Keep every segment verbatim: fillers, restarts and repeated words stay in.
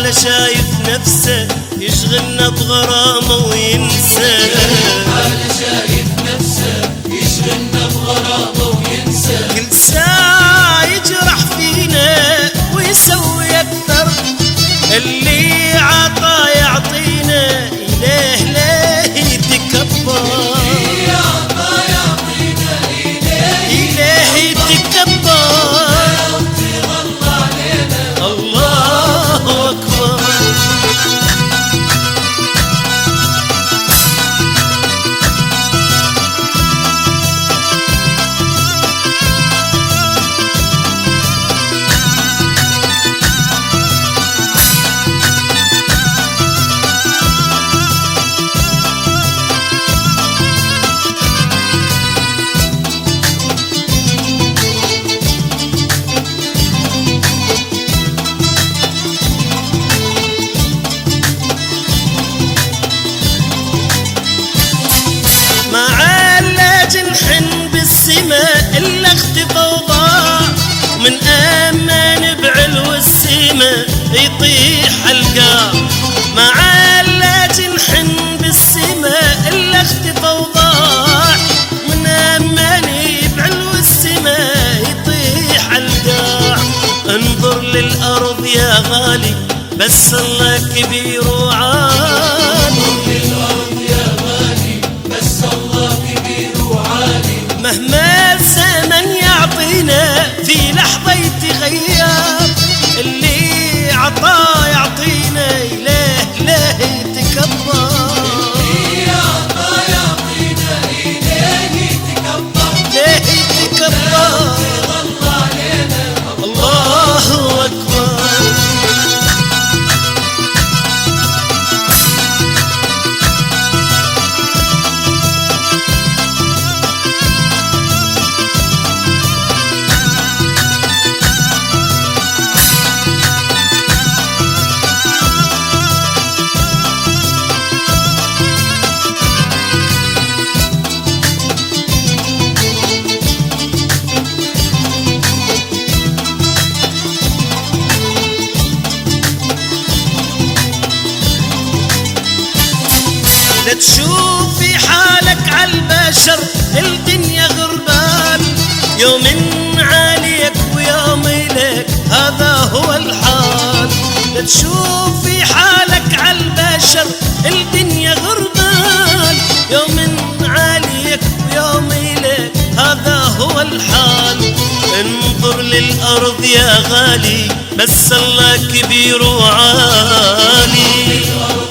ولا شايف نفسه يشغلنا بغرامه وينسى، ولا شايف نفسه يشغلنا بغرامه وينسى. كل ساعة يجرح فينا ويسوي أكثر، اللي عطا يعطينا إله لا يتكبر، إله يتكبر. الله أكبر. إلا اختفى وضاع من أمان بعلو السما يطيح القاع، مع لا جنح بالسما إلا اختفى وضاع من أمان بعلو السما يطيح القاع. انظر للأرض يا غالي بس الله كبير وعالي، للأرض يا غالي بس الله كبير وعالي. مهما الزمن يعطينا في لحظة يتغير، اللي عطاه يعطينا إله لا يتكبر، اللي عطاه يعطينا إله يتكبر، لا يتكبر. الله علينا الله أكبر. لا تشوفي حالك عالبشر الدنيا غربان، يوم عليك ويوم إليك هذا هو الحال. لا تشوفي حالك عالبشر الدنيا غربان، يوم عليك ويوم إليك هذا هو الحال. انظر للأرض يا غالي بس الله كبير وعالي،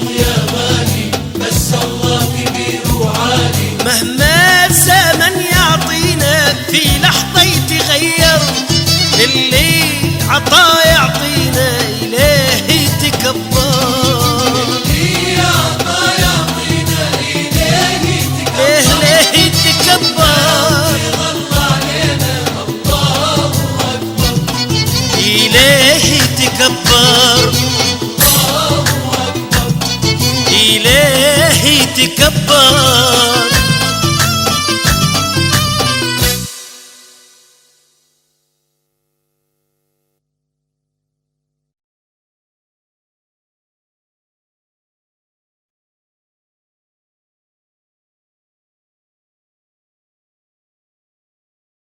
مهما الزمن يعطينا في لحظة يتغير، اللي عطاه يعطينا إله يتكبر، اللي عطاه يعطينا إله يتكبر، إله يتكبر. الله علينا الله أكبر، إله يتكبر، الله أكبر، إله يتكبر.